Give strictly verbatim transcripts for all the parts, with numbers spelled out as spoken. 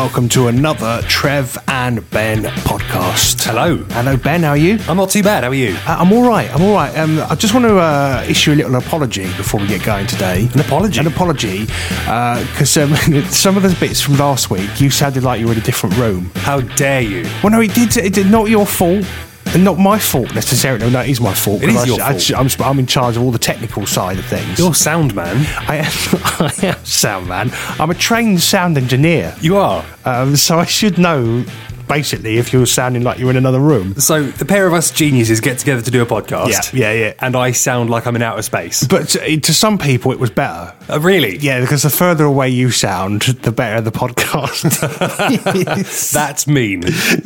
welcome to another Trev and Ben podcast. Hello. Hello, Ben, how are you? I'm not too bad, how are you? Uh, I'm all right, I'm all right. Um, I just want to uh, issue a little apology before we get going today. An apology? An apology, because uh, um, some of the bits from last week, you sounded like you were in a different room. How dare you? Well, no, it did, it did not your fault. And not my fault necessarily. No, it is my fault. It is I, your I, fault. I'm, I'm in charge of all the technical side of things. You're sound man. I am, I am sound man. I'm a trained sound engineer. You are. Um, so I should know, basically, if you're sounding like you're in another room. So the pair of us geniuses get together to do a podcast. Yeah, yeah, yeah. And I sound like I'm in outer space. But to, to some people, it was better. Uh, really? Yeah, because the further away you sound, the better the podcast. That's mean.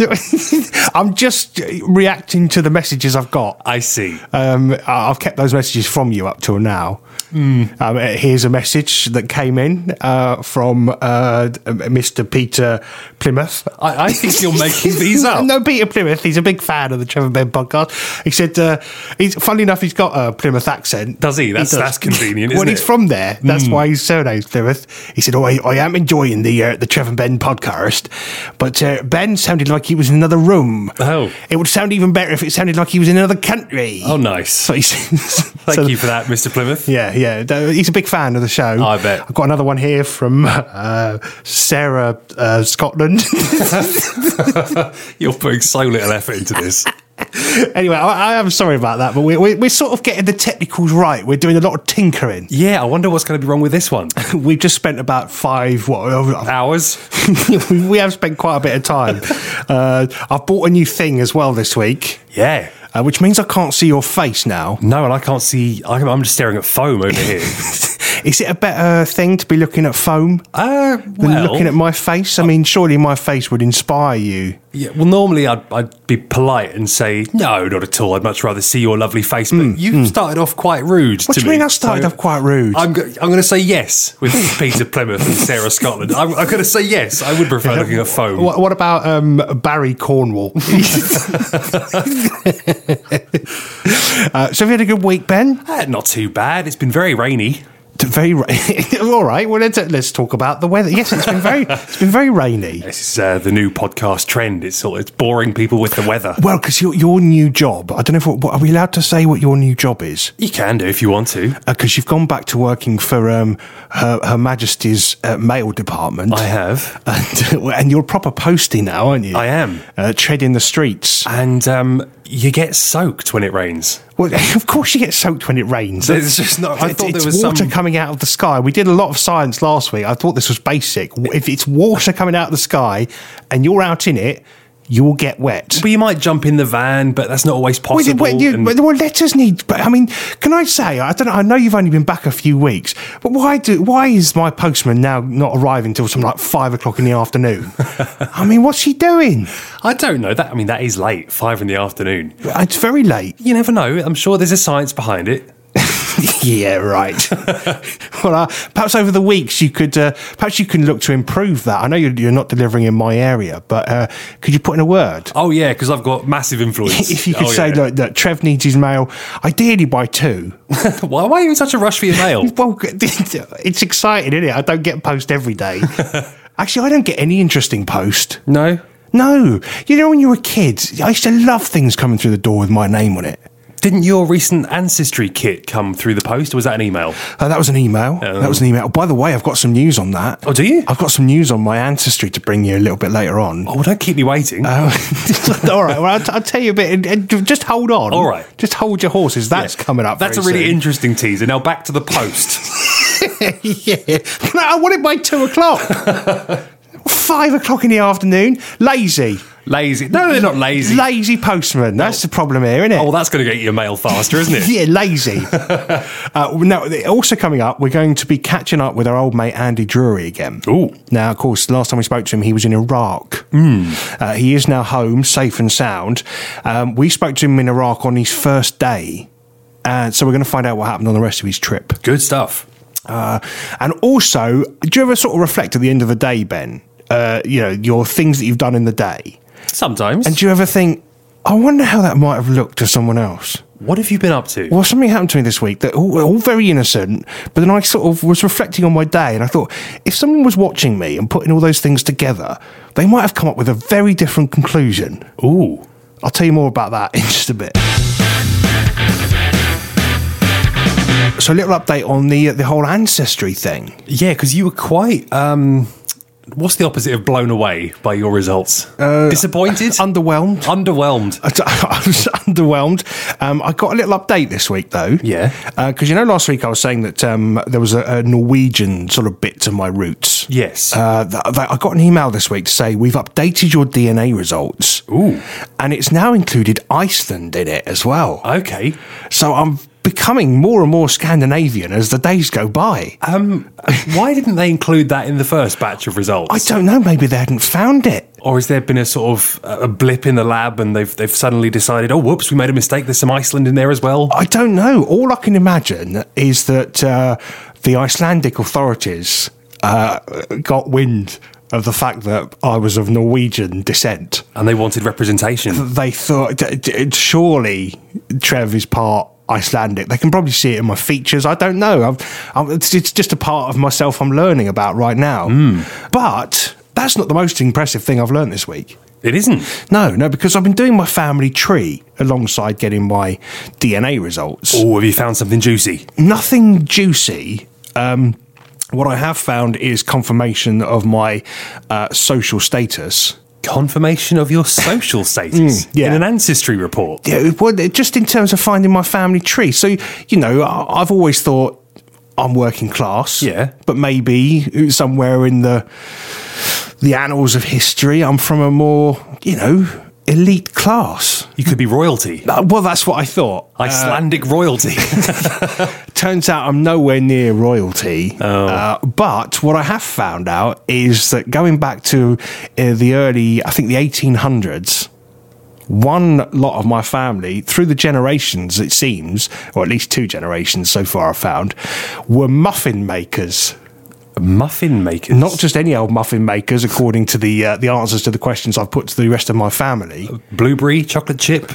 I'm just reacting to the messages I've got. I see. Um, I've kept those messages from you up till now. Mm. Um, here's a message that came in uh, from uh, Mister Peter Plymouth. I, I think you're making these up. No, Peter Plymouth. He's a big fan of the Trevor Ben podcast. He said, uh, he's funny enough, he's got a Plymouth accent. Does he? That's he does. that's convenient, isn't well, it? he's from there. That's Mm. why his surname's Plymouth. He said, oh, I, I am enjoying the uh, the Trevor Ben podcast, but uh, Ben sounded like he was in another room. Oh. It would sound even better if it sounded like he was in another country. Oh, nice. So he says, Thank so, you for that, Mister Plymouth. Yeah, yeah. He's a big fan of the show. I bet. I've got another one here from uh, Sarah, uh, Scotland. You're putting so little effort into this. Anyway, I, I am sorry about that, but we, we, we're sort of getting the technicals right. We're doing a lot of tinkering. Yeah, I wonder what's going to be wrong with this one. We've just spent about five what Hours? we have spent quite a bit of time. Uh, I've bought a new thing as well this week. Yeah. Uh, which means I can't see your face now. No, and I can't see. I'm I'm just staring at foam over here. Is it a better thing to be looking at foam Uh, than well, looking at my face? I mean, surely my face would inspire you. Yeah, well, normally I'd, I'd be polite and say, no, not at all. I'd much rather see your lovely face. But Mm, you mm. started off quite rude What to do you me. mean I started so off quite rude? I'm, go- I'm going to say yes with Peter Plymouth and Sarah Scotland. I'm, I'm going to say yes. I would prefer looking at foam. What, what about um, Barry Cornwall? uh, so have you had a good week, Ben? Uh, not too bad. It's been very rainy. Very ra- all right. Well, let's, let's talk about the weather. Yes, it's been very it's been very rainy. This is uh, the new podcast trend. It's sort of, it's boring people with the weather. Well, because your your new job. I don't know if what, are we allowed to say what your new job is? You can do if you want to. Because uh, you've gone back to working for um, Her, Her Majesty's uh, mail department. I have. And, and you're a proper postie now, aren't you? I am. Uh, treading the streets. And um, you get soaked when it rains. Well, of course you get soaked when it rains. There's just not. I It's- thought there it's was water some. coming out of the sky. We did a lot of science last week. I thought this was basic. If it's water coming out of the sky and you're out in it, you will get wet. But you might jump in the van, but that's not always possible. Well, you, and- well, letters need. But I mean, can I say? I don't know. I know you've only been back a few weeks, but why do? Why is my postman now not arriving until some like five o'clock in the afternoon? I mean, what's he doing? I don't know. That I mean, that is late, five in the afternoon. It's very late. You never know. I'm sure there's a science behind it. Yeah, right. Well, uh, perhaps over the weeks you could, uh, perhaps you can look to improve that. I know you're, you're not delivering in my area, but uh, could you put in a word? Oh yeah, because I've got massive influence. If you could Oh, say yeah. that, that Trev needs his mail, ideally by two. why, why are you in such a rush for your mail? Well, it's exciting, isn't it? I don't get post every day. Actually, I don't get any interesting post. No. No. You know, when you were a kid, I used to love things coming through the door with my name on it. Didn't your recent ancestry kit come through the post, or was that an email? Uh, that was an email. Oh. That was an email. By the way, I've got some news on that. Oh, do you? I've got some news on my ancestry to bring you a little bit later on. Oh, well, don't keep me waiting. Uh, all right. Well, I'll, I'll tell you a bit. And, and just hold on. All right. Just hold your horses. That's Yeah. coming up. That's a very really soon. interesting teaser. Now back to the post. Yeah. No, I want it by two o'clock. Five o'clock in the afternoon. Lazy. Lazy. No, they're not lazy. Lazy postman. That's the problem here, isn't it? Oh, well, that's going to get your mail faster, isn't it? Yeah, lazy. uh, no, also coming up, we're going to be catching up with our old mate Andy Drury again. Ooh. Now, of course, the last time we spoke to him, he was in Iraq. Mm. Uh, he is now home, safe and sound. Um, we spoke to him in Iraq on his first day. And so we're going to find out what happened on the rest of his trip. Good stuff. Uh, and also, do you ever sort of reflect at the end of the day, Ben? Uh, you know, your things that you've done in the day. Sometimes. And do you ever think, I wonder how that might have looked to someone else. What have you been up to? Well, something happened to me this week that all, all very innocent, but then I sort of was reflecting on my day and I thought, if someone was watching me and putting all those things together, they might have come up with a very different conclusion. Ooh. I'll tell you more about that in just a bit. So a little update on the the whole ancestry thing. Yeah, because you were quite... Um, what's the opposite of blown away by your results? Uh, Disappointed? Underwhelmed. Underwhelmed. I was underwhelmed. Um, I got a little update this week, though. Yeah. Because, uh, you know, last week I was saying that um, there was a, a Norwegian sort of bit to my roots. Yes. Uh, th- th- I got an email this week to say, we've updated your D N A results. Ooh. And it's now included Iceland in it as well. Okay. So I'm becoming more and more Scandinavian as the days go by. Um, why didn't they include that in the first batch of results? I don't know. Maybe they hadn't found it. Or has there been a sort of a blip in the lab and they've they've suddenly decided, oh, whoops, we made a mistake. There's some Iceland in there as well. I don't know. All I can imagine is that uh, the Icelandic authorities uh, got wind of the fact that I was of Norwegian descent. And they wanted representation. They thought, d- d- surely Trev is part Icelandic. They can probably see it in my features. I don't know. I'm, I'm, it's, it's just a part of myself I'm learning about right now. Mm. But that's not the most impressive thing I've learned this week. It isn't? No, no, because I've been doing my family tree alongside getting my D N A results. Oh, have you found something juicy? Nothing juicy. Um, what I have found is confirmation of my uh, social status. Confirmation of your social status mm, yeah. in an ancestry report? Yeah, well, just in terms of finding my family tree. So, you know, I've always thought I'm working class. Yeah. But maybe somewhere in the the annals of history, I'm from a more, you know, elite class. You could be royalty. Uh, well, that's what I thought. Icelandic uh, royalty. Turns out I'm nowhere near royalty. Oh. Uh, but what I have found out is that going back to uh, the early, I think the eighteen hundreds, one lot of my family, through the generations, it seems, or at least two generations so far I've found, were muffin makers. Muffin makers? Not just any old muffin makers, according to the uh, the answers to the questions I've put to the rest of my family. Blueberry, chocolate chip?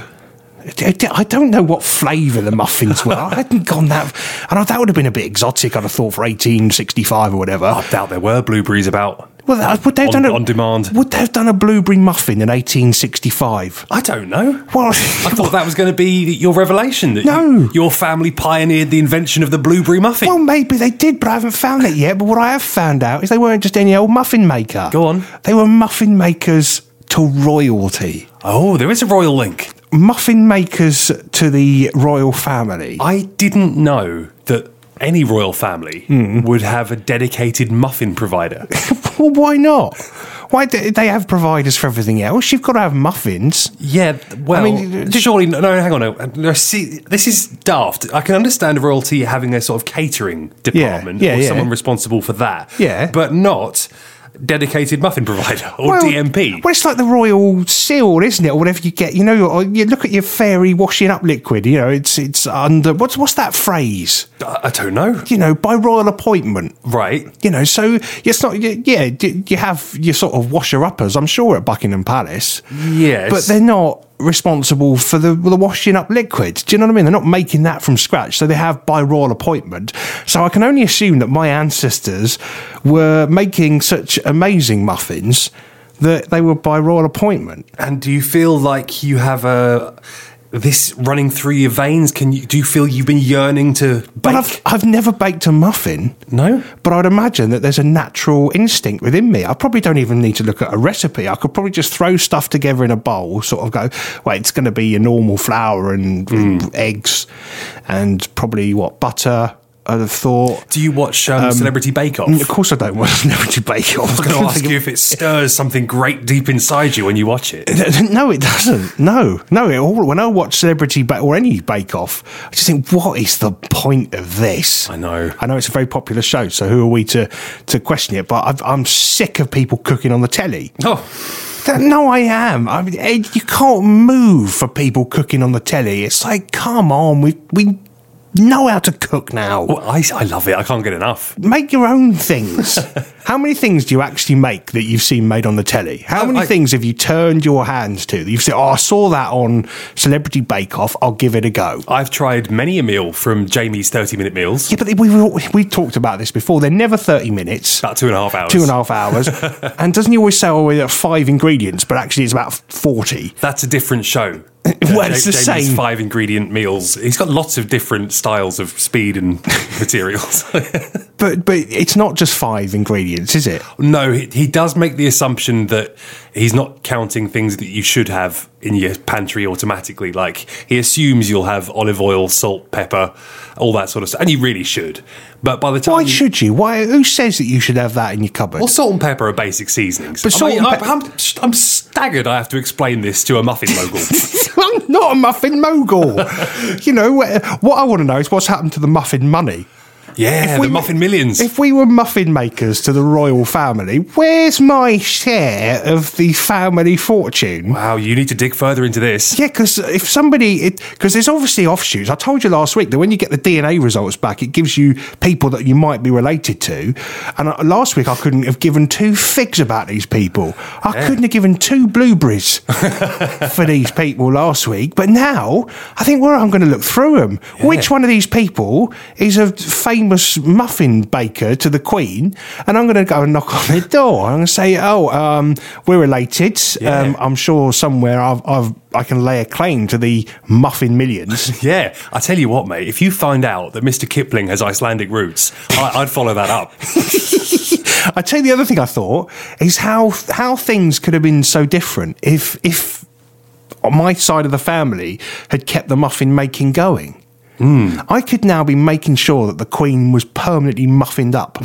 I don't know what flavour the muffins were. I hadn't gone that... And that would have been a bit exotic, I'd have thought, for eighteen sixty-five or whatever. I doubt there were blueberries about. Well, would they have on, done a, on demand? Would they have done a blueberry muffin in eighteen sixty-five? I don't know. Well, I thought that was going to be your revelation. That no. you, your family pioneered the invention of the blueberry muffin. Well, maybe they did, but I haven't found it yet. But what I have found out is they weren't just any old muffin maker. Go on. They were muffin makers to royalty. Oh, there is a royal link. Muffin makers to the royal family. I didn't know that any royal family mm. would have a dedicated muffin provider. Well, why not? Why do they have providers for everything else? You've got to have muffins. Yeah, well, I mean, did, surely... No, no, hang on. No, no, see, this is daft. I can understand royalty having a sort of catering department yeah, yeah, or yeah. someone responsible for that. Yeah. But not... dedicated muffin provider or well, D M P. Well, it's like the royal seal, isn't it? Or whatever you get. You know, you look at your fairy washing up liquid. You know, it's it's under what's what's that phrase? I don't know. You know, by royal appointment, right? You know, so it's not. Yeah, you have your sort of washer uppers. I'm sure at Buckingham Palace. Yes, but they're not responsible for the, the washing up liquid. Do you know what I mean? They're not making that from scratch, so they have by royal appointment. So I can only assume that my ancestors were making such amazing muffins that they were by royal appointment. And do you feel like you have a this running through your veins? Can you do you feel you've been yearning to bake? Well, I've, I've never baked a muffin. No? But I'd imagine that there's a natural instinct within me. I probably don't even need to look at a recipe. I could probably just throw stuff together in a bowl, sort of go, well, it's going to be your normal flour and mm. eggs and probably, what, butter, I'd have thought. Do you watch um, um, Celebrity Bake Off? Of course I don't watch Celebrity Bake Off. I was going to ask you if it stirs something great deep inside you when you watch it. No, it doesn't. No, no. It all, when I watch Celebrity Bake or any Bake Off, I just think, what is the point of this? I know. I know it's a very popular show, so who are we to, to question it? But I've, I'm sick of people cooking on the telly. Oh. No, I am. I mean, you can't move for people cooking on the telly. It's like, come on, we we know how to cook now. Well, I, I love it. I can't get enough. Make your own things. How many things do you actually make that you've seen made on the telly? How many I, things have you turned your hands to? That you've said, oh, I saw that on Celebrity Bake Off, I'll give it a go. I've tried many a meal from Jamie's thirty-minute meals. Yeah, but we, we, we talked about this before. They're never thirty minutes. About two and a half hours. Two and a half hours. And doesn't he always say, oh, we're at five ingredients, but actually it's about forty? That's a different show. Well, it's the Jamie's same. five ingredient meals. He's got lots of different styles of speed and materials. But but it's not just five ingredients, is it? No, he, he does make the assumption that he's not counting things that you should have in your pantry automatically. Like, he assumes you'll have olive oil, salt, pepper, all that sort of stuff. And you really should. But by the time... Why you, should you? Why? Who says that you should have that in your cupboard? Well, salt and pepper are basic seasonings. But I salt mean, and pe- I'm, I'm, I'm staggered I have to explain this to a muffin mogul. I'm not a muffin mogul. You know, what I want to know is what's happened to the muffin money. Yeah, If we the were- muffin millions. If we were muffin makers to the royal family, where's my share of the family fortune? Wow, you need to dig further into this. Yeah, because if somebody, because there's obviously offshoots. I told you last week that when you get the D N A results back, it gives you people that you might be related to. And uh, last week I couldn't have given two figs about these people. I Yeah. couldn't have given two blueberries for these people last week. But now I think, well, I'm going to look through them. Which one of these people is a famous muffin baker to the Queen? And I'm going to go and knock on their door. I'm going to say, oh, um, we're related. Yeah. Um, I'm sure somewhere I've, I've I can lay a claim to the muffin millions. Yeah, I tell you what, mate, if you find out that Mister Kipling has Icelandic roots, I, I'd follow that up. I tell you the other thing I thought is how how things could have been so different if if my side of the family had kept the muffin making going. Mm. I could now be making sure that the Queen was permanently muffined up.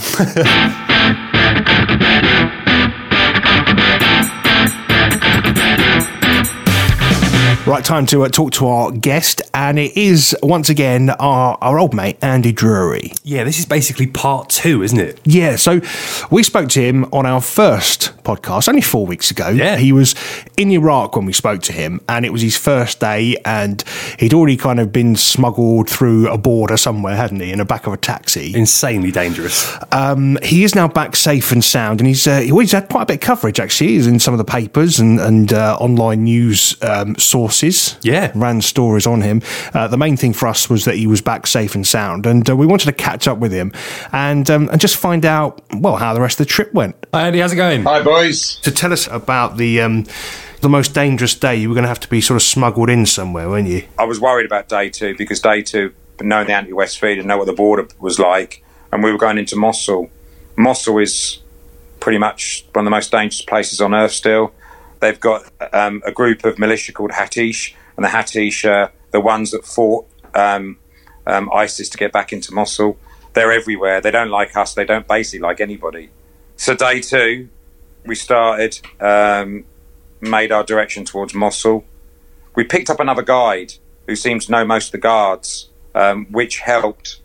Right, time to uh, talk to our guest, and it is, once again, our, our old mate, Andy Drury. Yeah, this is basically part two, isn't it? Yeah, so we spoke to him on our first podcast, only four weeks ago. Yeah. He was in Iraq when we spoke to him, and it was his first day, and he'd already kind of been smuggled through a border somewhere, hadn't he, in the back of a taxi. Insanely dangerous. Um, he is now back safe and sound, and he's uh, he's had quite a bit of coverage, actually. He's in some of the papers and, and uh, online news um, sources. Yeah. Ran stories on him. Uh, the main thing for us was that he was back safe and sound, and uh, we wanted to catch up with him and um, and just find out, well, how the rest of the trip went. Hi, Andy, how's it going? Hi, boys. To tell us about the um, the most dangerous day, you were going to have to be sort of smuggled in somewhere, weren't you? I was worried about day two because day two, knowing the anti-West feed and know what the border was like, and we were going into Mosul. Mosul is pretty much one of the most dangerous places on earth still. They've got um, a group of militia called Hatish, and the Hatish are the ones that fought um, um, ISIS to get back into Mosul. They're everywhere. They don't like us. They don't basically like anybody. So day two, we started, um, made our direction towards Mosul. We picked up another guide who seemed to know most of the guards, um, which helped.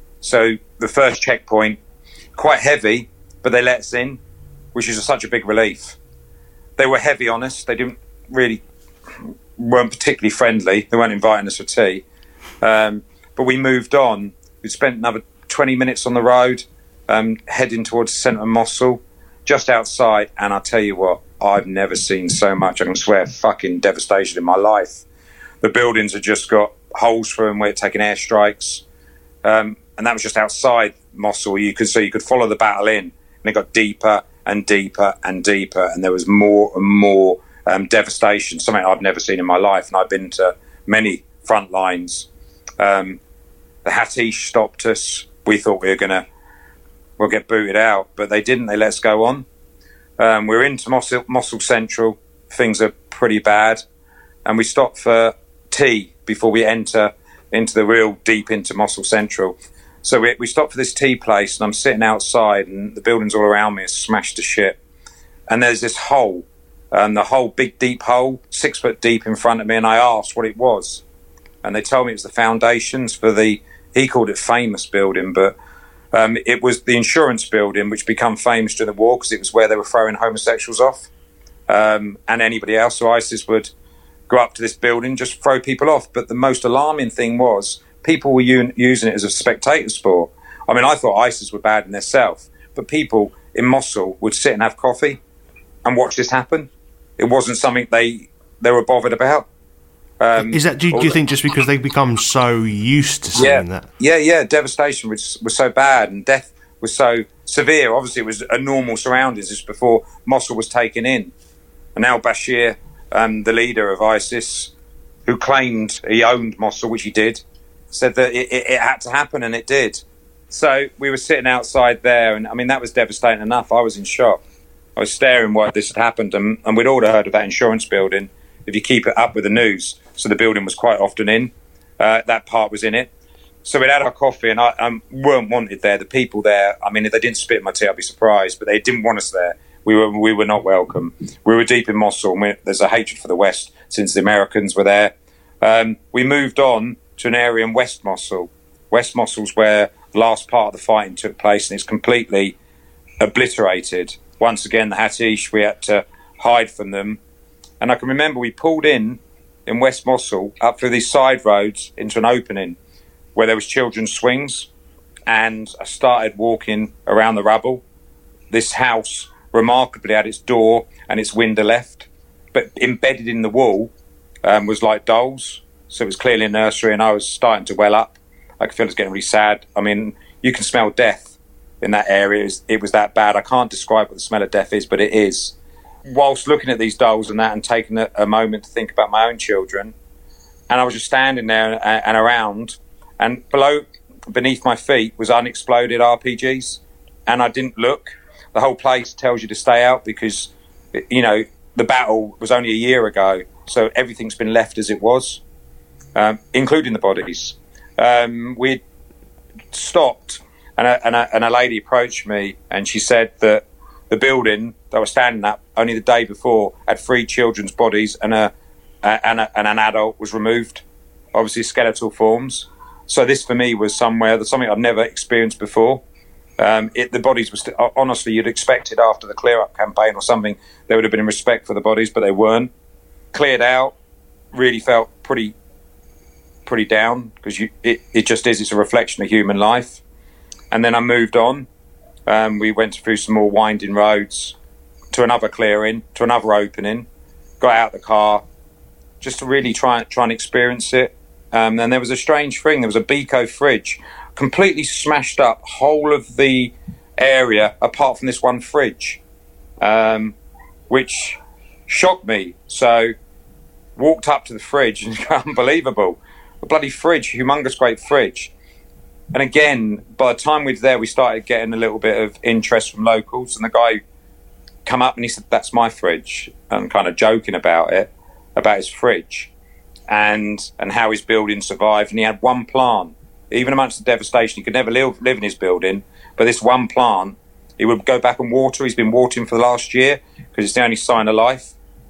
So the first checkpoint, quite heavy, but they let us in, which is such a big relief. They were heavy on us. They didn't really, weren't particularly friendly. They weren't inviting us for tea. Um, but we moved on. We spent another twenty minutes on the road, um, heading towards the centre of Mosul, just outside. And I tell you what, I've never seen so much, I can swear, fucking devastation in my life. The buildings have just got holes through them where it's taking airstrikes. Um, and that was just outside Mosul. You could see, you could follow the battle in, and it got deeper and deeper and deeper, and there was more and more um, devastation, something I've never seen in my life. And I've been to many front lines. Um, the Hatish stopped us. We thought we were going to we'll get booted out, but they didn't. They let us go on. Um, we're into Mosul, Mosul Central. Things are pretty bad. And we stopped for tea before we enter into the real deep into Mosul Central. So we, we stopped for this tea place, and I'm sitting outside, and the buildings all around me are smashed to shit. And there's this hole, um, the whole big deep hole, six foot deep in front of me, and I asked what it was. And they told me it was the foundations for the, he called it famous building, but um, it was the insurance building, which became famous during the war because it was where they were throwing homosexuals off. Um, and anybody else, so ISIS would go up to this building, just throw people off. But the most alarming thing was, people were u- using it as a spectator sport. I mean, I thought ISIS were bad in themselves, but people in Mosul would sit and have coffee and watch this happen. It wasn't something they they were bothered about. Um, Is that? Do you, do you think just because they've become so used to seeing yeah, that? Yeah, yeah. Devastation was was so bad, and death was so severe. Obviously, it was a normal surroundings just before Mosul was taken in, and now Bashir, um, the leader of ISIS, who claimed he owned Mosul, which he did, said that it, it, it had to happen, and it did. So we were sitting outside there, and I mean that was devastating enough. I was in shock. I was staring why this had happened, and, and we'd all heard of that insurance building. If you keep it up with the news, so the building was quite often in. Uh, that part was in it. So we'd had our coffee, and I um, weren't wanted there. The people there, I mean, if they didn't spit in my tea, I'd be surprised. But they didn't want us there. We were we were not welcome. We were deep in Mosul, and we, there's a hatred for the West since the Americans were there. Um, we moved on to an area in West Mosul. West Mosul's where the last part of the fighting took place, and it's completely obliterated. Once again, the Hatish, we had to hide from them. And I can remember we pulled in, in West Mosul, up through these side roads into an opening where there was children's swings. And I started walking around the rubble. This house remarkably had its door and its window left. But embedded in the wall um, was like dolls. So it was clearly a nursery, and I was starting to well up. I could feel it was getting really sad. I mean, you can smell death in that area. It was, it was that bad. I can't describe what the smell of death is, but it is. Whilst looking at these dolls and that, and taking a, a moment to think about my own children, and I was just standing there and, and around, and below, beneath my feet was unexploded R P Gs, and I didn't look. The whole place tells you to stay out because, you know, the battle was only a year ago, so everything's been left as it was, um, including the bodies. Um, we'd stopped, and a, and, a, and a lady approached me, and she said that the building that I was standing at only the day before had three children's bodies, and a, a, and, a and an adult was removed, obviously skeletal forms. So this for me was somewhere that something I'd never experienced before. Um, it, the bodies were st- honestly, you'd expect it after the clear up campaign or something, there would have been in respect for the bodies, but they weren't. Cleared out, really felt pretty pretty down because you it, it just is. It's a reflection of human life. And then I moved on. Um, we went through some more winding roads to another clearing, to another opening, got out the car just to really try, try and experience it. Um, and there was a strange thing. There was a Beko fridge, completely smashed up, whole of the area apart from this one fridge, um, which shocked me. So walked up to the fridge and unbelievable. A bloody fridge, humongous great fridge. And again, by the time we were there, we started getting a little bit of interest from locals. And the guy come up and he said, "That's my fridge," and kind of joking about it, about his fridge and and how his building survived. And he had one plant, even amongst the devastation. He could never live, live in his building, but this one plant, he would go back and water. He's been watering for the last year because it's the only sign of life.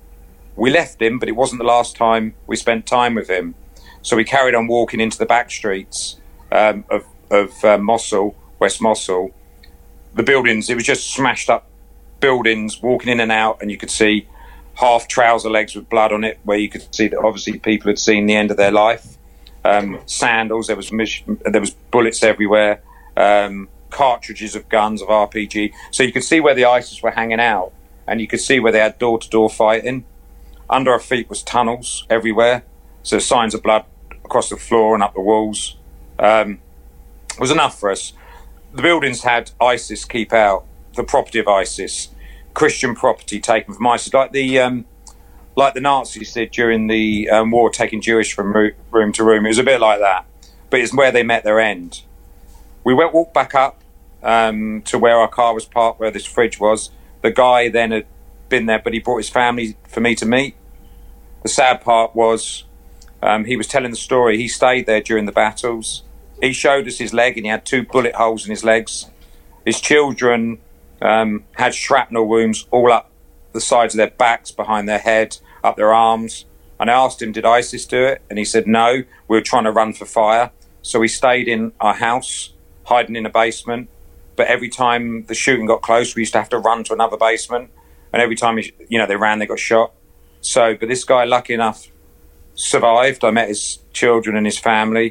We left him, but it wasn't the last time we spent time with him. So we carried on walking into the back streets um, of, of uh, Mosul, West Mosul. The buildings, it was just smashed up buildings, walking in and out, and you could see half trouser legs with blood on it, where you could see that obviously people had seen the end of their life. Um, sandals, there was there was bullets everywhere, um, cartridges of guns, of R P G. So you could see where the ISIS were hanging out, and you could see where they had door-to-door fighting. Under our feet was tunnels everywhere, so signs of blood across the floor and up the walls. Um, it was enough for us. The buildings had ISIS keep out, the property of ISIS, Christian property taken from ISIS, like the um, like the Nazis did during the um, war, taking Jewish from ro- room to room. It was a bit like that, but it's where they met their end. We went walked back up um, to where our car was parked, where this fridge was. The guy then had been there, but he brought his family for me to meet. The sad part was um, he was telling the story. He stayed there during the battles. He showed us his leg, and he had two bullet holes in his legs. His children um, had shrapnel wounds all up the sides of their backs, behind their head, up their arms. And I asked him, did ISIS do it? And he said, no, we were trying to run for fire. So we stayed in our house, hiding in a basement. But every time the shooting got close, we used to have to run to another basement. And every time, you know, they ran, they got shot. So, but this guy, lucky enough, survived. I met his children and his family.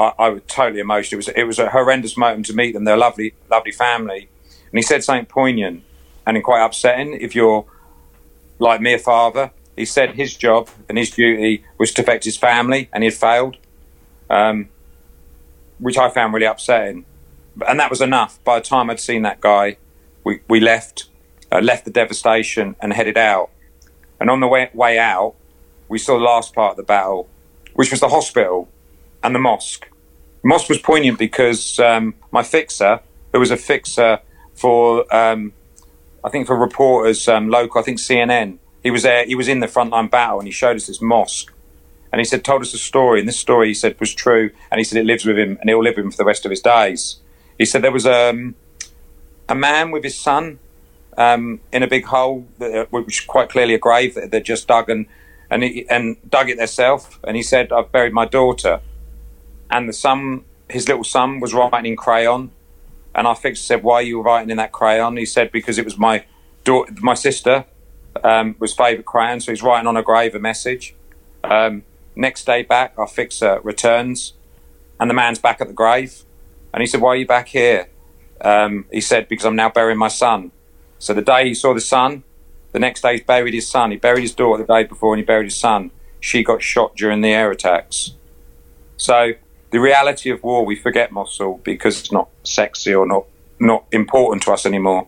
I, I was totally emotional. It was it was a horrendous moment to meet them. They're a lovely, lovely family. And he said something poignant and quite upsetting. If you're like me, a father, he said his job and his duty was to protect his family, and he had failed, um, which I found really upsetting. And that was enough. By the time I'd seen that guy, we, we left, uh, left the devastation and headed out. And on the way, way out, we saw the last part of the battle, which was the hospital and the mosque. The mosque was poignant because um, my fixer, who was a fixer for, um, I think for reporters, um, local, I think C N N, he was there, he was in the frontline battle, and he showed us this mosque. And he said, told us a story, and this story, he said, was true, and he said it lives with him, and it will live with him for the rest of his days. He said there was um, a man with his son um, in a big hole, that, which was quite clearly a grave that they'd just dug and, and, he, and dug it themselves. And he said, I've buried my daughter. And the son, his little son, was writing in crayon. And our fixer said, why are you writing in that crayon? He said, because it was my daughter, my sister, um, was favourite crayon, so he's writing on a grave a message. Um, next day back, our fixer returns, and the man's back at the grave. And he said, why are you back here? Um, he said, because I'm now burying my son. So the day he saw the son, the next day he buried his son. He buried his daughter the day before, and he buried his son. She got shot during the air attacks. So the reality of war, we forget, Mosul, because it's not sexy or not, not important to us anymore.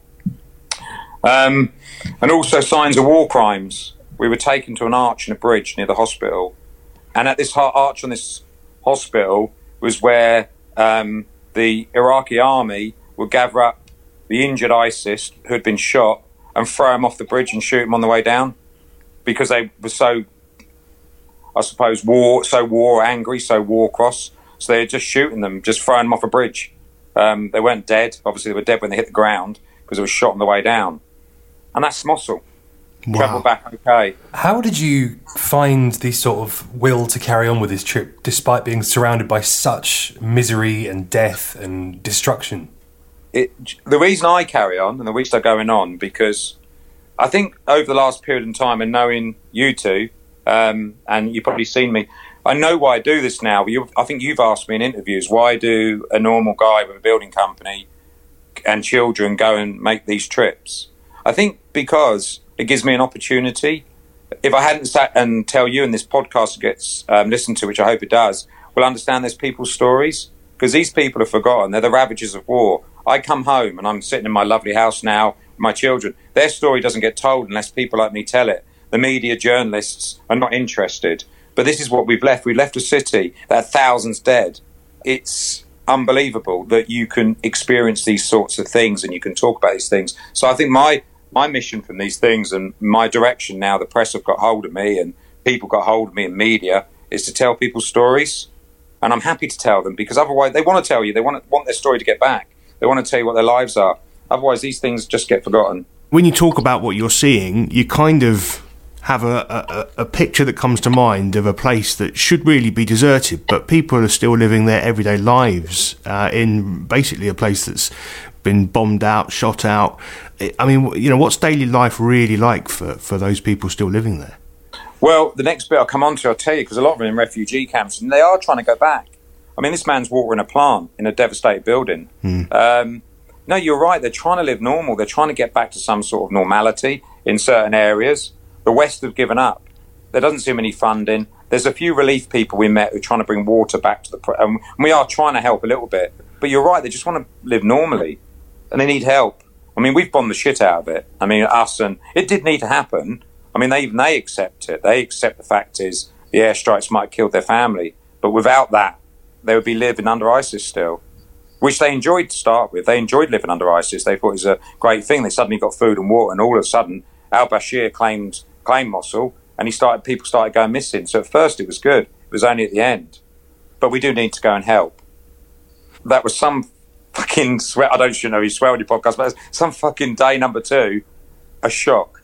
Um, and also signs of war crimes. We were taken to an arch in a bridge near the hospital. And at this arch on this hospital was where um, the Iraqi army would gather up the injured ISIS who had been shot and throw them off the bridge and shoot them on the way down, because they were so, I suppose, war, so war angry, so war cross. So they were just shooting them, just throwing them off a bridge. Um, they weren't dead. Obviously, they were dead when they hit the ground because they were shot on the way down. And that's Mosul. Wow. Travel back okay. How did you find the sort of will to carry on with this trip, despite being surrounded by such misery and death and destruction? It, the reason I carry on and the reason I'm going on, because I think over the last period of time and knowing you two, um, and you've probably seen me, I know why I do this now. You, I think you've asked me in interviews, why do a normal guy with a building company and children go and make these trips? I think because it gives me an opportunity. If I hadn't sat and tell you, and this podcast gets um, listened to, which I hope it does, we'll understand there's people's stories, because these people are forgotten. They're the ravages of war. I come home and I'm sitting in my lovely house now with my children. Their story doesn't get told unless people like me tell it. The media, journalists are not interested. But this is what we've left. We've left a city that had thousands dead. It's unbelievable that you can experience these sorts of things and you can talk about these things. So I think my my mission from these things and my direction now, the press have got hold of me and people got hold of me in media, is to tell people stories. And I'm happy to tell them, because otherwise they want to tell you, they want to, want their story to get back. They want to tell you what their lives are. Otherwise these things just get forgotten. When you talk about what you're seeing, you kind of have a, a, a picture that comes to mind of a place that should really be deserted, but people are still living their everyday lives uh, in basically a place that's been bombed out, shot out. I mean, you know, what's daily life really like for, for those people still living there? Well, the next bit I'll come on to, I'll tell you, because a lot of them are in refugee camps, and they are trying to go back. I mean, this man's watering a plant in a devastated building. Hmm. Um, no, you're right. They're trying to live normal. They're trying to get back to some sort of normality in certain areas. The West have given up. There doesn't seem any funding. There's a few relief people we met who are trying to bring water back to the... Pre- and we are trying to help a little bit. But you're right. They just want to live normally. And they need help. I mean, we've bombed the shit out of it. I mean, us and... It did need to happen. I mean, they, even they accept it. They accept the fact is the airstrikes might have killed their family. But without that, they would be living under ISIS still, which they enjoyed to start with. They enjoyed living under ISIS. They thought it was a great thing. They suddenly got food and water, and all of a sudden, al-Bashir claimed claimed Mosul, and he started. People started going missing. So at first, it was good. It was only at the end. But we do need to go and help. That was some fucking swear. I don't you know you swear on your podcast, but some fucking day number two, a shock.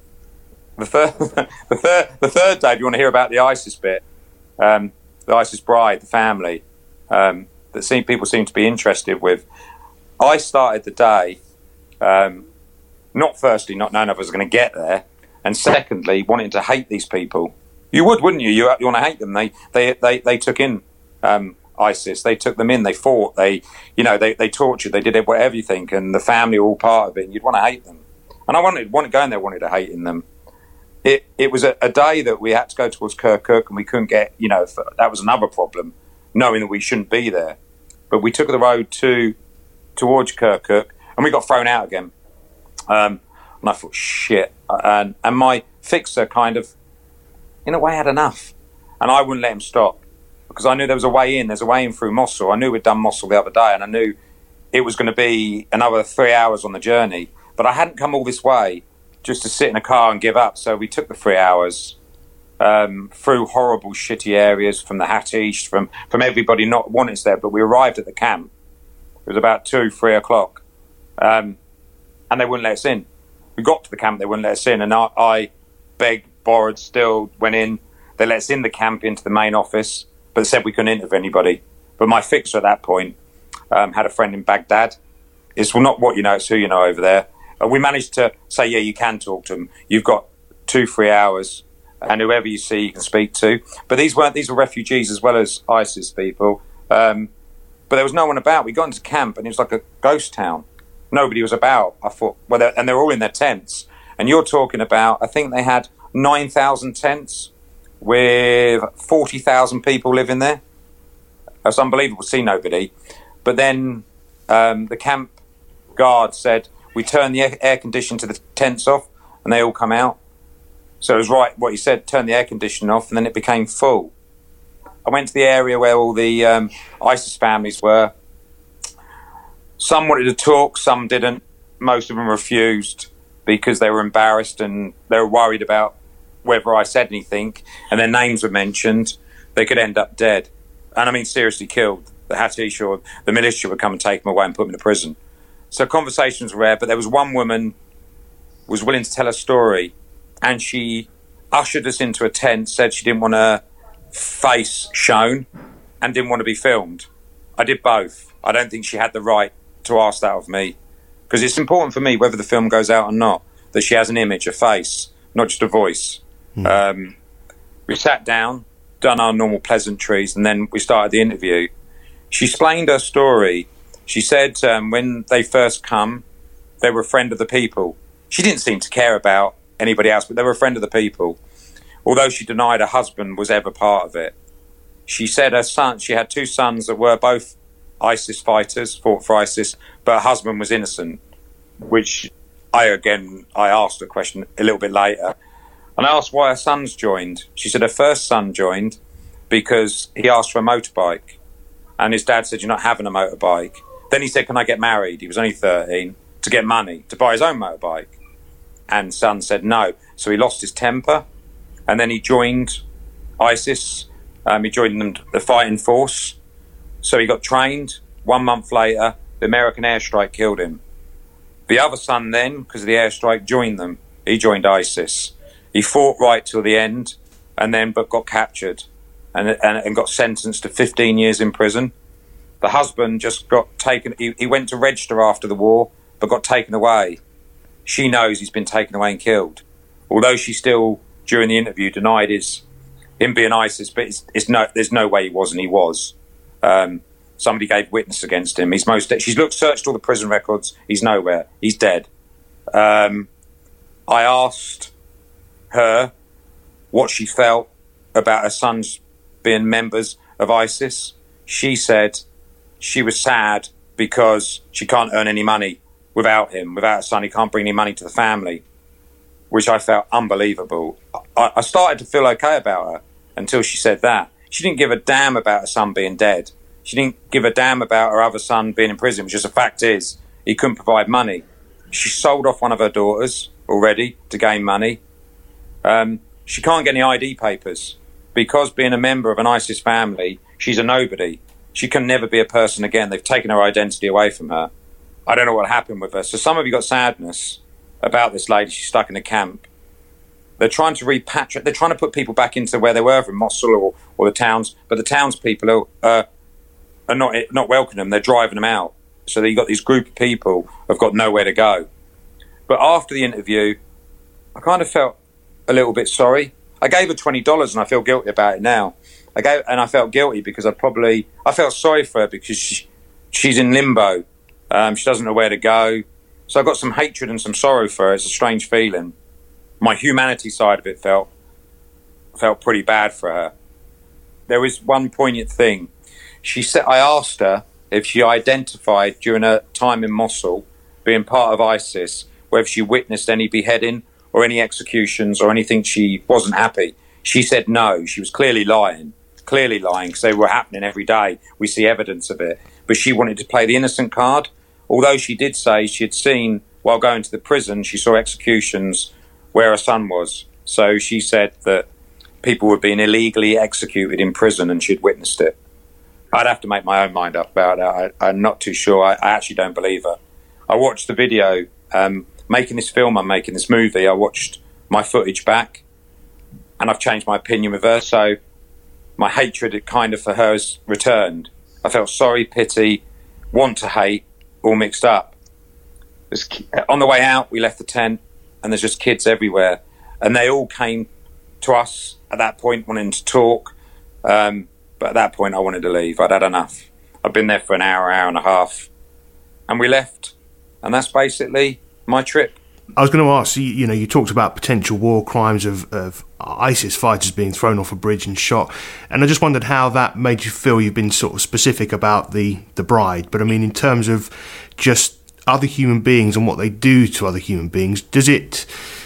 The third, the third, the third day. If you want to hear about the ISIS bit, um, the ISIS bride, the family. Um, that seem, people seem to be interested with. I started the day, um, not firstly, not knowing if I was going to get there, and secondly, wanting to hate these people. You would, wouldn't you? You, you want to hate them. They, they, they, they took in um, ISIS. They took them in, they fought, they, you know, they, they tortured, they did whatever you think, and the family were all part of it, and you'd want to hate them. And I wanted, wanted going there, wanted to hate in them. It it was a, a day that we had to go towards Kirkuk, and we couldn't get, you know, that was another problem, knowing that we shouldn't be there. But we took the road to towards Kirkuk, and we got thrown out again. Um, and I thought, shit. And, and my fixer kind of, in a way, had enough. And I wouldn't let him stop, because I knew there was a way in. There's a way in through Mosul. I knew we'd done Mosul the other day, and I knew it was going to be another three hours on the journey. But I hadn't come all this way just to sit in a car and give up. So we took the three hours um, through horrible, shitty areas, from the Hatish, from, from everybody not wanting us there. But we arrived at the camp. It was about two, three o'clock. Um, and they wouldn't let us in. We got to the camp, they wouldn't let us in. And I, I begged, borrowed, still went in. They let us in the camp into the main office, but said we couldn't interview anybody. But my fixer at that point um, had a friend in Baghdad. It's well, not what you know, it's who you know over there. Uh, we managed to say, yeah, you can talk to them. You've got two, three hours, and whoever you see, you can speak to. But these weren't; these were refugees as well as ISIS people. Um, but there was no one about. We got into camp, and it was like a ghost town. Nobody was about. I thought, well, they're, and they're all in their tents. And you're talking about, I think they had nine thousand tents with forty thousand people living there. It's unbelievable to see nobody. But then um, the camp guard said, we turn the air, air condition to the tents off, and they all come out. So it was right what he said, turn the air conditioning off, and then it became full. I went to the area where all the um, ISIS families were. Some wanted to talk, some didn't. Most of them refused because they were embarrassed and they were worried about whether I said anything, and their names were mentioned, they could end up dead. And I mean seriously killed. The Hatish or the militia would come and take them away and put them in prison. So conversations were rare, but there was one woman who was willing to tell a story, and she ushered us into a tent, said she didn't want her face shown and didn't want to be filmed. I did both. I don't think she had the right to ask that of me, because it's important for me, whether the film goes out or not, that she has an image, a face, not just a voice. Mm. Um, we sat down, done our normal pleasantries, and then we started the interview. She explained her story. She said um, when they first come, they were a friend of the people. She didn't seem to care about anybody else, but they were a friend of the people. Although she denied her husband was ever part of it. She said her son, she had two sons that were both ISIS fighters, fought for ISIS, but her husband was innocent, which I, again, I asked a question a little bit later. And I asked why her sons joined. She said her first son joined because he asked for a motorbike. And his dad said, you're not having a motorbike. Then he said, can I get married? He was only thirteen, to get money, to buy his own motorbike. And son said no. So he lost his temper. And then he joined ISIS. Um, he joined them, the fighting force. So he got trained. One month later, the American airstrike killed him. The other son then, because of the airstrike, joined them. He joined ISIS. He fought right till the end, and then but got captured and, and, and got sentenced to fifteen years in prison. The husband just got taken. He, he went to register after the war, but got taken away. She knows he's been taken away and killed. Although she still, during the interview, denied his him being ISIS, but it's, it's no, there's no way he wasn't. He was. Um, somebody gave witness against him. He's most. She's looked, searched all the prison records. He's nowhere. He's dead. Um, I asked her what she felt about her sons being members of ISIS. She said she was sad because she can't earn any money without him, without her son. He can't bring any money to the family, which I felt unbelievable. I, I started to feel okay about her until she said that. She didn't give a damn about her son being dead. She didn't give a damn about her other son being in prison, which is the fact is he couldn't provide money. She sold off one of her daughters already to gain money. Um, she can't get any I D papers because being a member of an ISIS family, she's a nobody. She can never be a person again. They've taken her identity away from her. I don't know what happened with her. So some of you got sadness about this lady. She's stuck in a camp. They're trying to repatriate. They're trying to put people back into where they were from Mosul or, or the towns. But the townspeople are, uh, are not not welcoming them. They're driving them out. So you've got these group of people who have got nowhere to go. But after the interview, I kind of felt a little bit sorry. I gave her twenty dollars and I feel guilty about it now. I gave, and I felt guilty because I probably, I felt sorry for her because she, she's in limbo. Um, she doesn't know where to go. So I got some hatred and some sorrow for her. It's a strange feeling. My humanity side of it felt felt pretty bad for her. There was one poignant thing. She said, I asked her if she identified during her time in Mosul, being part of ISIS, whether she witnessed any beheading or any executions or anything she wasn't happy. She said no. She was clearly lying, clearly lying, because they were happening every day. We see evidence of it. But she wanted to play the innocent card. Although she did say she had seen, while going to the prison, she saw executions where her son was. So she said that people were being illegally executed in prison and she'd witnessed it. I'd have to make my own mind up about that. I, I'm not too sure. I, I actually don't believe her. I watched the video. Um, making this film, I'm making this movie, I watched my footage back and I've changed my opinion with her. So my hatred kind of for her has returned. I felt sorry, pity, want to hate, all mixed up. There's, on the way out, we left the tent and there's just kids everywhere. And they all came to us at that point wanting to talk. Um, but at that point, I wanted to leave. I'd had enough. I'd been there for an hour, hour and a half. And we left. And that's basically my trip. I was going to ask, you, you know, you talked about potential war crimes of, of ISIS fighters being thrown off a bridge and shot. And I just wondered how that made you feel. You've been sort of specific about the, the bride. But I mean, in terms of just other human beings and what they do to other human beings, does it...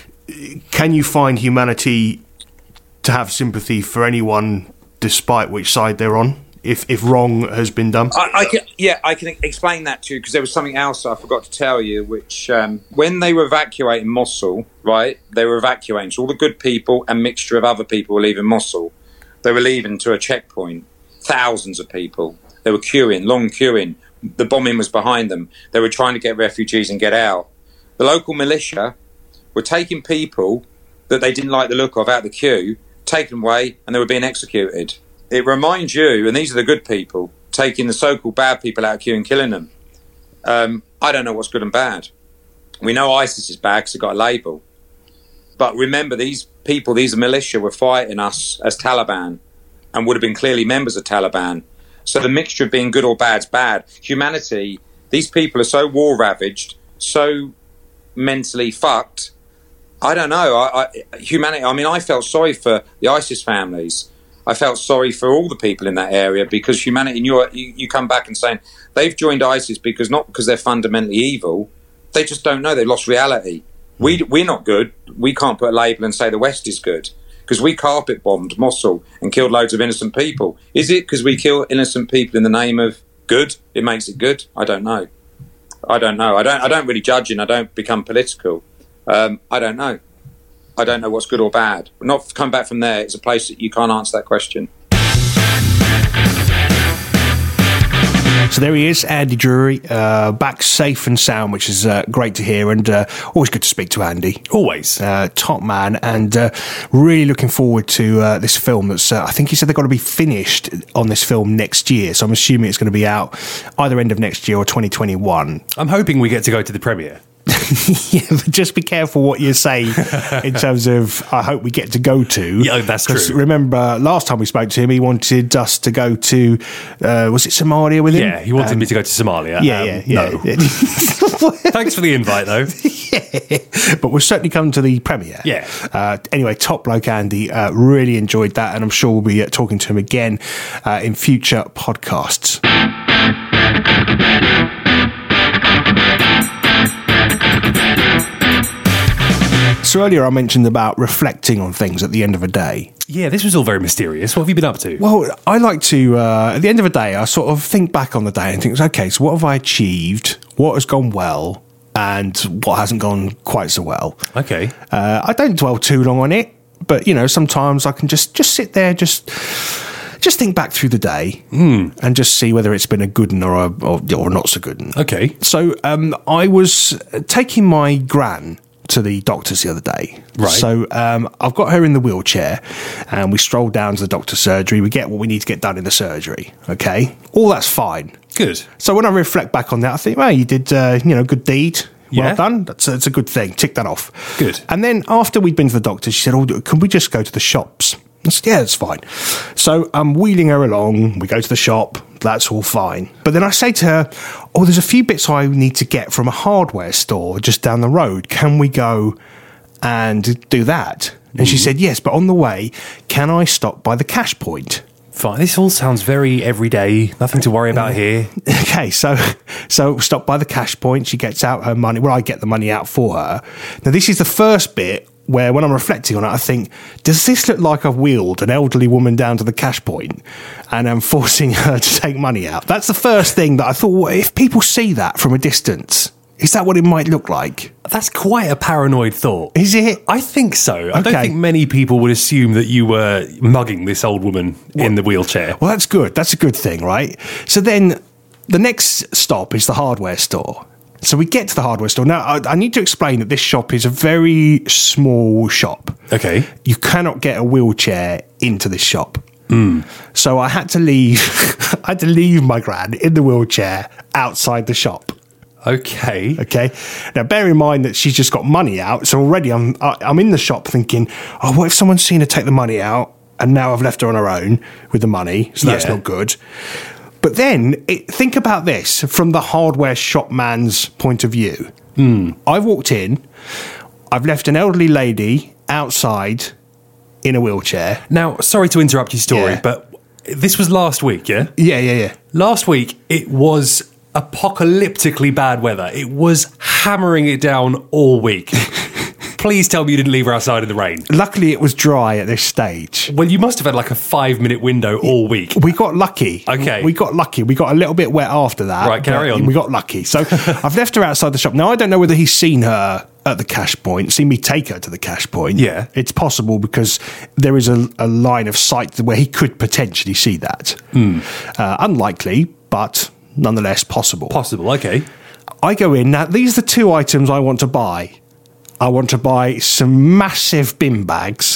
Can you find humanity to have sympathy for anyone despite which side they're on, if if wrong has been done? I, I can, yeah, I can explain that to you because there was something else I forgot to tell you, which um, when they were evacuating Mosul, right, they were evacuating. So all the good people and mixture of other people were leaving Mosul. They were leaving to a checkpoint, thousands of people. They were queuing, long queuing. The bombing was behind them. They were trying to get refugees and get out. The local militia were taking people that they didn't like the look of out the queue, taken away, and they were being executed. It reminds you, and these are the good people, taking the so-called bad people out of queue and killing them. Um, I don't know what's good and bad. We know ISIS is bad because it got a label. But remember, these people, these militia, were fighting us as Taliban and would have been clearly members of Taliban. So the mixture of being good or bad is bad. Humanity, these people are so war-ravaged, so mentally fucked. I don't know. I, I, humanity. I mean, I felt sorry for the ISIS families. I felt sorry for all the people in that area because humanity. And you're, you, you come back and saying they've joined ISIS because not because they're fundamentally evil. They just don't know. They lost reality. We we're not good. We can't put a label and say the West is good because we carpet bombed Mosul and killed loads of innocent people. Is it because we kill innocent people in the name of good? It makes it good. I don't know. I don't know. I don't. I don't really judge and I don't become political. Um, I don't know. I don't know what's good or bad. Not come back from there. It's a place that you can't answer that question. So there he is, Andy Drury, uh, back safe and sound, which is uh, great to hear, and uh, always good to speak to Andy. Always. Uh, top man, and uh, really looking forward to uh, this film that's, uh, I think he said they've got to be finished on this film next year, so I'm assuming it's going to be out either end of next year or twenty twenty-one. I'm hoping we get to go to the premiere. Yeah, but just be careful what you say in terms of I hope we get to go to. Yeah, that's true. Remember, last time we spoke to him, he wanted us to go to, uh, was it Somalia with him? Yeah, he wanted um, me to go to Somalia. Yeah, um, yeah, yeah. No. Yeah. Thanks for the invite, though. Yeah, but we'll certainly come to the premiere. Yeah. Uh, anyway, top bloke Andy, uh, really enjoyed that, and I'm sure we'll be uh, talking to him again uh, in future podcasts. So earlier I mentioned about reflecting on things at the end of a day. Yeah, this was all very mysterious. What have you been up to? Well, I like to, uh, at the end of a day, I sort of think back on the day and think, okay, so what have I achieved? What has gone well? And what hasn't gone quite so well? Okay. Uh, I don't dwell too long on it, but, you know, sometimes I can just, just sit there, just... Just think back through the day mm. and just see whether it's been a good one or, a, or, or not so good one. Okay. So um, I was taking my gran to the doctor's the other day. Right. So um, I've got her in the wheelchair and we stroll down to the doctor's surgery. We get what we need to get done in the surgery. Okay. All that's fine. Good. So when I reflect back on that, I think, well, you did, uh, you know, good deed. Well yeah. done. That's a, that's a good thing. Tick that off. Good. And then after we'd been to the doctor, she said, oh, can we just go to the shops? I said, yeah, that's fine. So I'm wheeling her along. We go to the shop. That's all fine. But then I say to her, oh, there's a few bits I need to get from a hardware store just down the road. Can we go and do that? And she said, yes, but on the way, can I stop by the cash point? Fine. This all sounds very everyday. Nothing to worry about here. Okay, so so stop by the cash point. She gets out her money. Well, I get the money out for her. Now, this is the first bit where when I'm reflecting on it, I think, does this look like I've wheeled an elderly woman down to the cash point and I'm forcing her to take money out? That's the first thing that I thought, well, if people see that from a distance, is that what it might look like? That's quite a paranoid thought. Is it? I think so. I Okay. don't think many people would assume that you were mugging this old woman in the wheelchair. Well, that's good. That's a good thing, right? So then the next stop is the hardware store. So we get to the hardware store. Now, I, I need to explain that this shop is a very small shop. Okay. You cannot get a wheelchair into this shop. Mm. So I had to leave. I had to leave my gran in the wheelchair outside the shop. Okay. Okay. Now, bear in mind that she's just got money out. So already I'm I- I'm in the shop thinking, oh, what if someone's seen her take the money out and now I've left her on her own with the money? So that's Yeah. not good. But then it, think about this from the hardware shop man's point of view. Mm. I've walked in. I've left an elderly lady outside in a wheelchair. Now, sorry to interrupt your story, Yeah. but this was last week, yeah? Yeah, yeah, yeah. Last week, it was apocalyptically bad weather. It was hammering it down all week. Please tell me you didn't leave her outside in the rain. Luckily, it was dry at this stage. Well, you must have had like a five minute window all week. We got lucky. Okay. We got lucky. We got a little bit wet after that. Right, carry but on. We got lucky. So I've left her outside the shop. Now, I don't know whether he's seen her at the cash point, seen me take her to the cash point. Yeah. It's possible because there is a, a line of sight where he could potentially see that. Mm. Uh, unlikely, but nonetheless possible. Possible, okay. I go in. Now, these are the two items I want to buy. I want to buy some massive bin bags.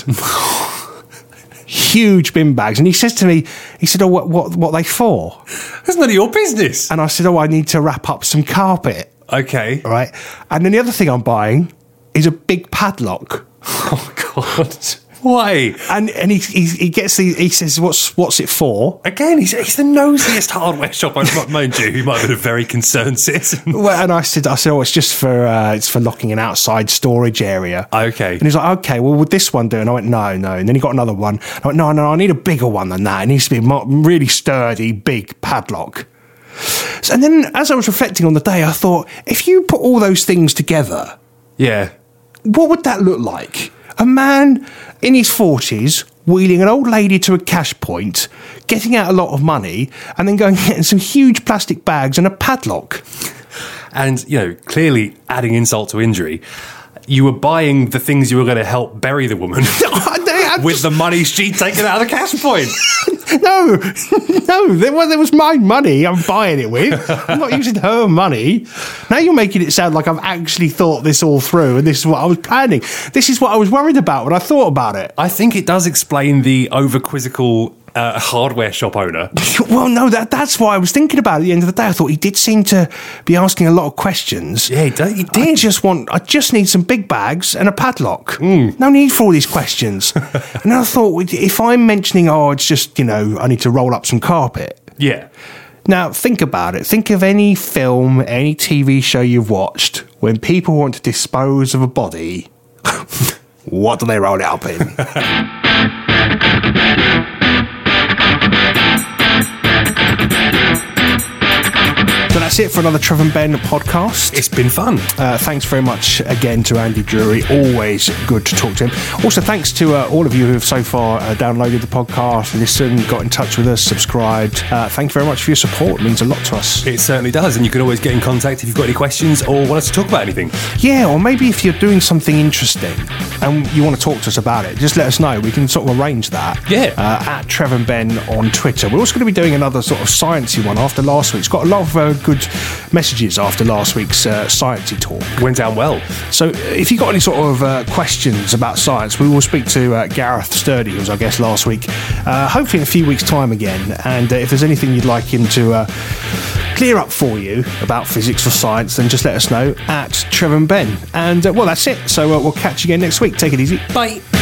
Huge bin bags. And he says to me, he said, oh, what, what, what are they for? That's none of your business. And I said, oh, I need to wrap up some carpet. Okay. All right. And then the other thing I'm buying is a big padlock. Oh, God. Why? And and he he, he gets the, he says, what's what's it for? Again, he's, he's the nosiest hardware shop owner, mind you, who might have been a very concerned citizen. Well, and I said, I said, oh, it's just for uh, it's for locking an outside storage area. Okay. And he's like, okay, well, would this one do? And I went, no, no. And then he got another one. I went, no, no, I need a bigger one than that. It needs to be a mo- really sturdy, big padlock. So, and then as I was reflecting on the day, I thought, if you put all those things together, Yeah. what would that look like? A man in his forties wheeling an old lady to a cash point, getting out a lot of money, and then going and getting some huge plastic bags and a padlock. And, you know, clearly adding insult to injury, you were buying the things you were going to help bury the woman with the money she'd taken out of the cash point. No, no, there was, there was my money I'm buying it with. I'm not using her money. Now you're making it sound like I've actually thought this all through and this is what I was planning. This is what I was worried about when I thought about it. I think it does explain the over-quizzical uh, hardware shop owner. Well, no, that that's what I was thinking about at the end of the day. I thought he did seem to be asking a lot of questions. Yeah, he did. He I did. just want, I just need some big bags and a padlock. No need for all these questions. And then I thought, if I'm mentioning, oh, it's just, you know, I need to roll up some carpet. Yeah. Now, think about it. Think of any film, any T V show you've watched, when people want to dispose of a body, what do they roll it up in? So that's it for another Trev and Ben podcast. It's been fun. Uh, thanks very much again to Andy Drury. Always good to talk to him. Also, thanks to uh, all of you who have so far uh, downloaded the podcast, listened, got in touch with us, subscribed. Uh, thank you very much for your support. It means a lot to us. It certainly does. And you can always get in contact if you've got any questions or want us to talk about anything. Yeah, or maybe if you're doing something interesting and you want to talk to us about it, just let us know. We can sort of arrange that. Yeah. Uh, at Trev and Ben on Twitter. We're also going to be doing another sort of sciencey one after last week's. Got a lot of uh, good messages after last week's uh, sciencey talk. Went down well. So if you've got any sort of uh, questions about science, we will speak to uh, Gareth Sturdy, who was our guest last week, uh, hopefully in a few weeks' time again. And uh, if there's anything you'd like him to uh, clear up for you about physics or science, then just let us know at Trev and Ben. And, uh, well, that's it. So uh, we'll catch you again next week. Take it easy. Bye.